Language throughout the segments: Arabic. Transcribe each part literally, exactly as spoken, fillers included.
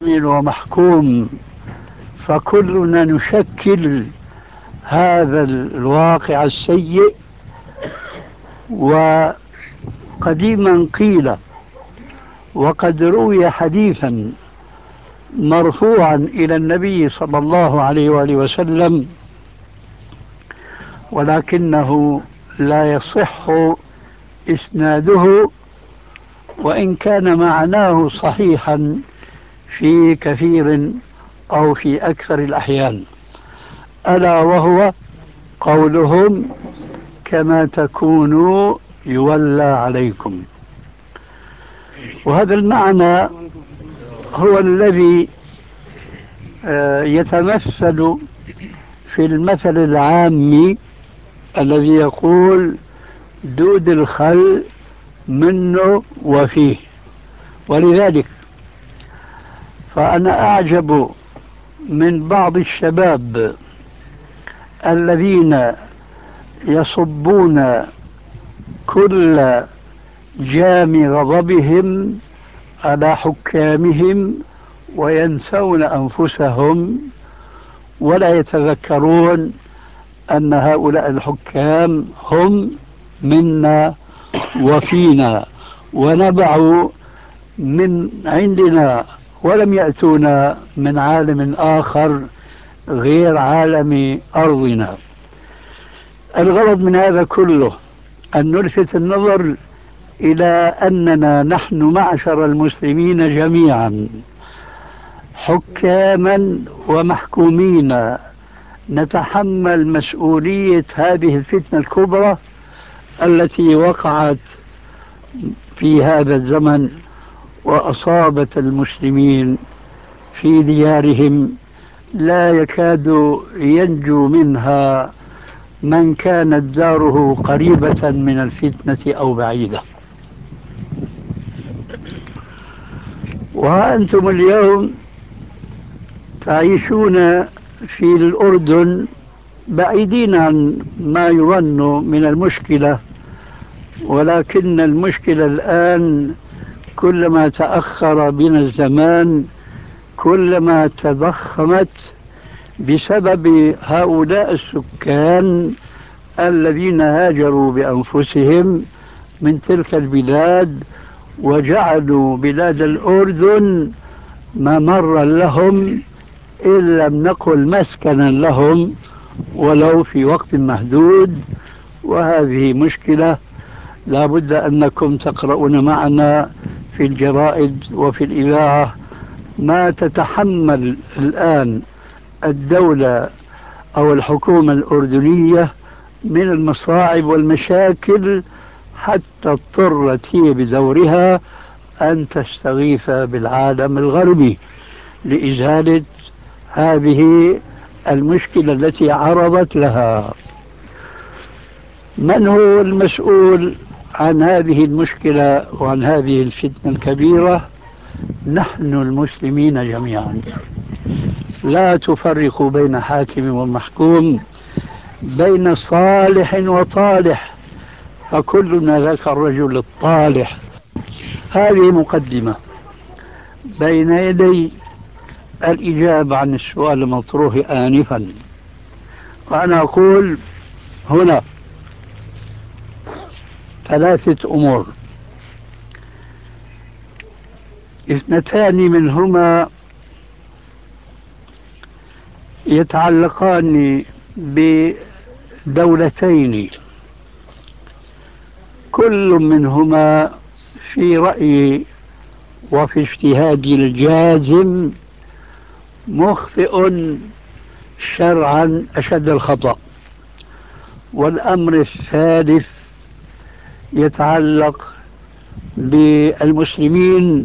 ومحكوم، فكلنا نشكل هذا الواقع السيء. وقديما قيل وقد روي حديثا مرفوعا إلى النبي صلى الله عليه وآله وسلم، ولكنه لا يصح إسناده، وإن كان معناه صحيحا في كثير أو في أكثر الأحيان، ألا وهو قولهم: كما تكونوا يولى عليكم. وهذا المعنى هو الذي آه، يتمثل في المثل العامي الذي يقول: دود الخل منه وفيه. ولذلك فأنا أعجب من بعض الشباب الذين يصبون كل جام غضبهم على حكامهم وينسون أنفسهم، ولا يتذكرون أن هؤلاء الحكام هم منا وفينا، ونبعوا من عندنا ولم يأتونا من عالم آخر غير عالم أرضنا. الغرض من هذا كله أن نلفت النظر إلى أننا نحن معشر المسلمين جميعا حكاما ومحكومين نتحمل مسؤولية هذه الفتنة الكبرى التي وقعت في هذا الزمن وأصابت المسلمين في ديارهم، لا يكاد ينجو منها من كانت داره قريبة من الفتنة أو بعيدة. وأنتم اليوم تعيشون في الأردن بعيدين عن ما يظن من المشكلة، ولكن المشكلة الآن كلما تأخر بنا الزمان كلما تضخمت بسبب هؤلاء السكان الذين هاجروا بأنفسهم من تلك البلاد وجعلوا بلاد الأردن ممرا لهم، إن لم نقل مسكنا لهم ولو في وقت محدود. وهذه مشكلة لا بد أنكم تقرؤون معنا في الجرائد وفي الإذاعة ما تتحمل الآن الدولة أو الحكومة الأردنية من المصاعب والمشاكل، حتى اضطرت هي بدورها أن تستغيث بالعالم الغربي لإزالة هذه المشكلة التي عرضت لها. من هو المسؤول عن هذه المشكلة وعن هذه الفتنة الكبيرة؟ نحن المسلمين جميعا. لا تفرقوا بين حاكم ومحكوم، بين صالح وطالح، فكلنا ذاك الرجل الطالح. هذه مقدمة بين يدي الإجابة عن السؤال المطروح آنفا. وأنا أقول هنا ثلاثة أمور: اثنتان منهما يتعلقان بدولتين كل منهما في رأيي وفي اجتهادي الجازم مخطئ شرعا أشد الخطأ. والأمر الثالث يتعلق بالمسلمين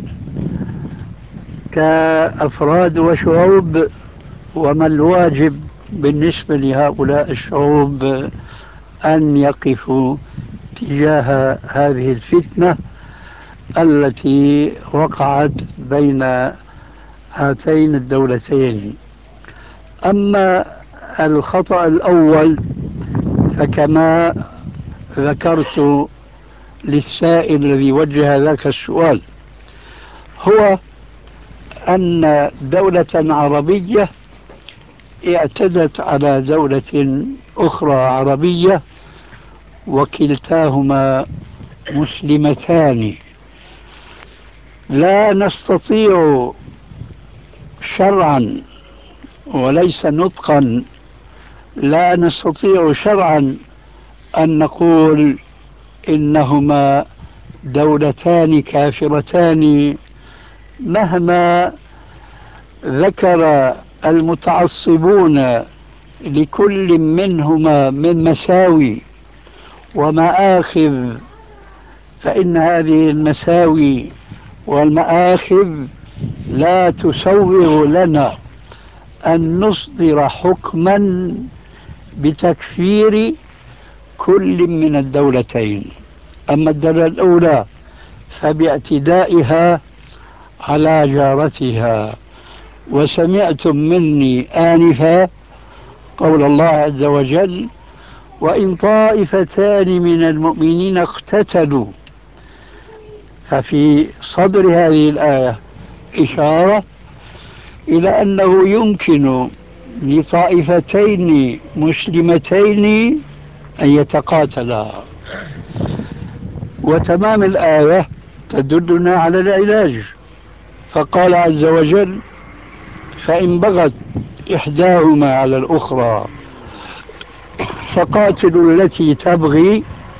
كأفراد وشعوب، وما الواجب بالنسبة لهؤلاء الشعوب أن يقفوا تجاه هذه الفتنة التي وقعت بين هاتين الدولتين. أما الخطأ الأول فكما ذكرت للسائل الذي وجه ذاك السؤال، هو أن دولة عربية اعتدت على دولة أخرى عربية وكلتاهما مسلمتان، لا نستطيع شرعا وليس نطقا، لا نستطيع شرعا أن نقول إنهما دولتان كافرتان مهما ذكر المتعصبون لكل منهما من مساوي ومآخذ، فإن هذه المساوي والمآخذ لا تسوغ لنا أن نصدر حكما بتكفير كل من الدولتين. أما الدولة الأولى فباعتدائها على جارتها. وسمعتم مني آنفا قول الله عز وجل: وإن طائفتان من المؤمنين اقتتلوا. ففي صدر هذه الآية إشارة إلى أنه يمكن لطائفتين مسلمتين أن يتقاتلا، وتمام الآية تدلنا على العلاج. فقال عز وجل: فإن بغت إحداهما على الأخرى فقاتلوا التي تبغي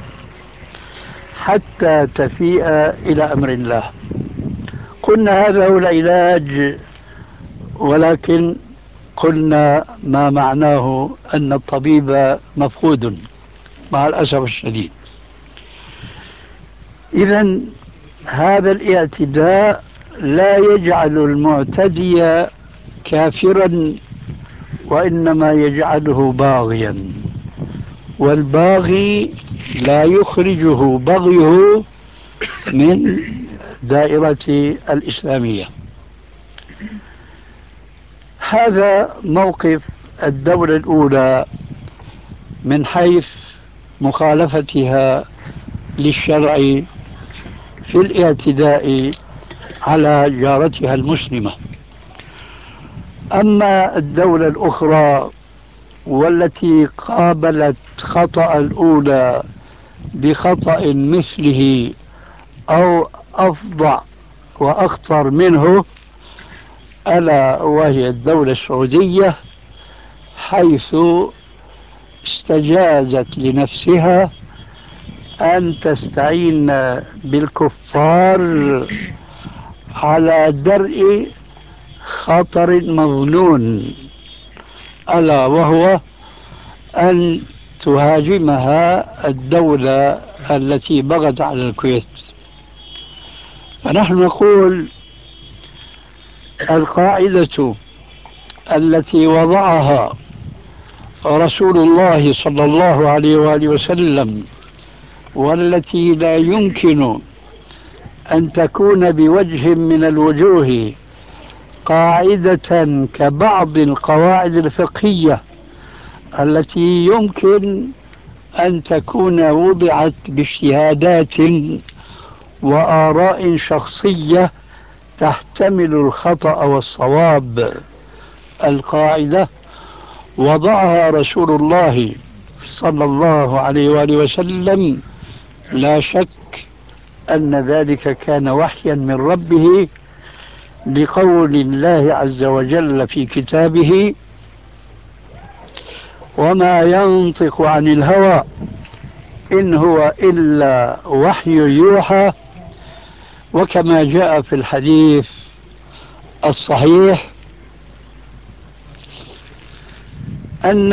حتى تفيء إلى أمر الله. قلنا هذا هو العلاج، ولكن قلنا ما معناه أن الطبيب مفقود مع الأسف الشديد. إذن هذا الاعتداء لا يجعل المعتدي كافرا، وإنما يجعله باغيا، والباغي لا يخرجه بغيه من دائرة الإسلامية. هذا موقف الدولة الأولى من حيث مخالفتها للشرع في الاعتداء على جارتها المسلمة. أما الدولة الأخرى والتي قابلت خطأ الأولى بخطأ مثله أو أفظع وأخطر منه، ألا وهي الدولة السعودية، حيث استجازت لنفسها أن تستعين بالكفار على درء خطر مظنون، ألا وهو أن تهاجمها الدولة التي بغت على الكويت. فنحن نقول القاعدة التي وضعها رسول الله صلى الله عليه وآله وسلم، والتي لا يمكن أن تكون بوجه من الوجوه قاعدة كبعض القواعد الفقهية التي يمكن أن تكون وضعت باجتهادات وآراء شخصية تحتمل الخطأ والصواب. القاعدة وضعها رسول الله صلى الله عليه وآله وسلم، لا شك أن ذلك كان وحيا من ربه، لقول الله عز وجل في كتابه: وما ينطق عن الهوى إن هو إلا وحي يوحى. وكما جاء في الحديث الصحيح أن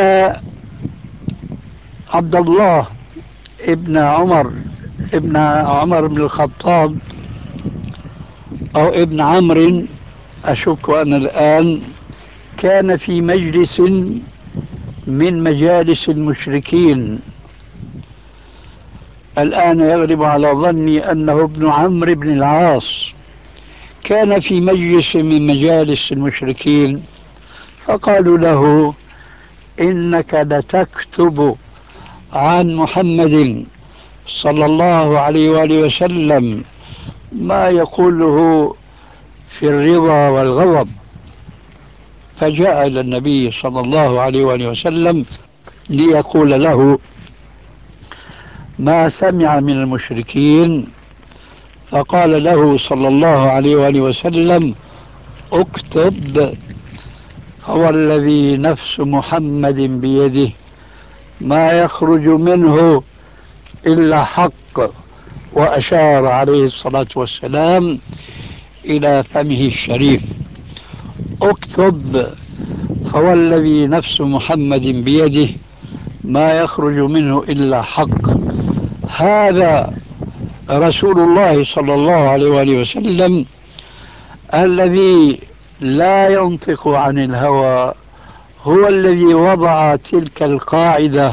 عبد الله ابن عمر ابن عمر بن الخطاب أو ابن عمرو، أشك أن الآن، كان في مجلس من مجالس المشركين. الآن يغلب على ظني أنه ابن عمرو بن العاص. كان في مجلس من مجالس المشركين فقالوا له: إنك لتكتب عن محمد صلى الله عليه وآله وسلم ما يقوله في الرضا والغضب. فجاء إلى النبي صلى الله عليه وآله وسلم ليقول له ما سمع من المشركين، فقال له صلى الله عليه وآله وسلم اكتب، هو الذي نفس محمد بيده ما يخرج منه إلا حق. وأشار عليه الصلاة والسلام إلى فمه الشريف. اكتب، فهو الذي نفس محمد بيده ما يخرج منه إلا حق. هذا رسول الله صلى الله عليه وآله وسلم الذي لا ينطق عن الهوى، هو الذي وضع تلك القاعدة